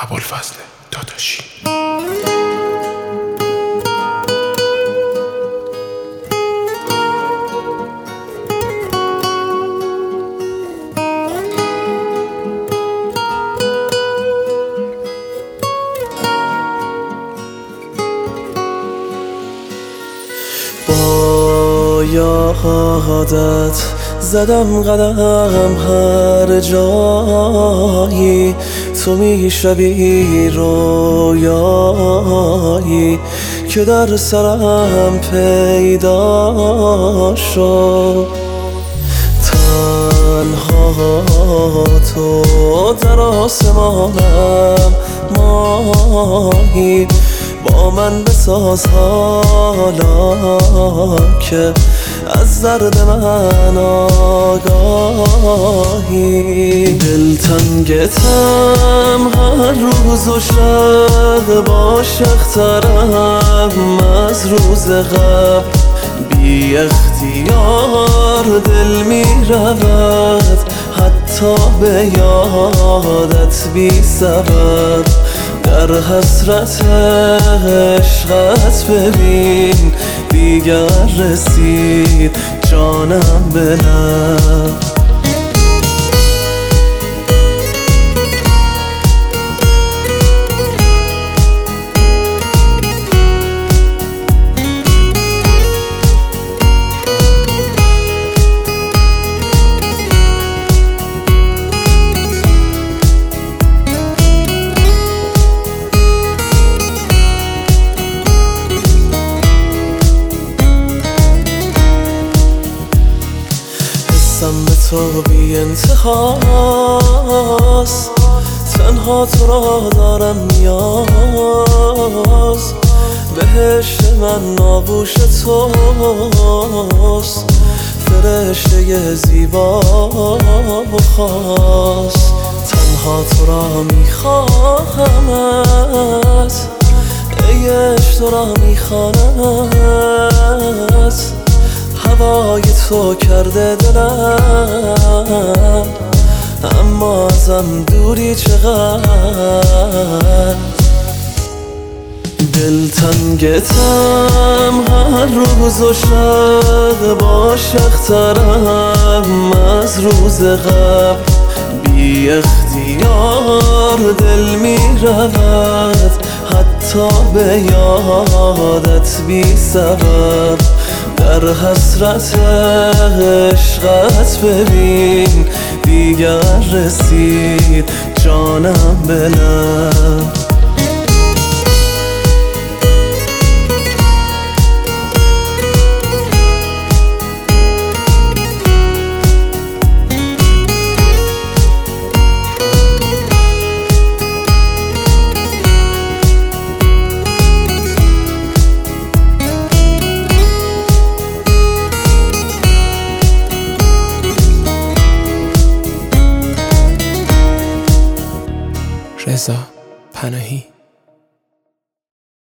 ابوالفضل داداشی. با یادت زدم قدم هر جایی، تو میشوی رویایی که در سرم پیدا شد. تنها تو در آسمانم ماهی، با من بساز حالا که از درد من آگاهی. دلتنگتم هر روز و شب، باش اخترم از روز قبل. بی اختیار دل می رود حتی به یادت بی سبب. در حسرت عشقت ببین دیگر رسید جانم به لب. به تو بی انتهاست، تنها تو را دارم نیاز. بهشت من آغوش توست، فرشته زیبا و خاص. تنها تو را میخواهمت، ای عشق تو را میخوانمت. هوای تو کرده دلم، اما ازم دوری چقدر. دلتنگتم هر روز و شب، باش اخترم از روز قبل. بی اختیار دل می رود حتی به یادت بی سبب. در حسرت عشقت ببین دیگر رسید جانم به لب. رضا پناهی.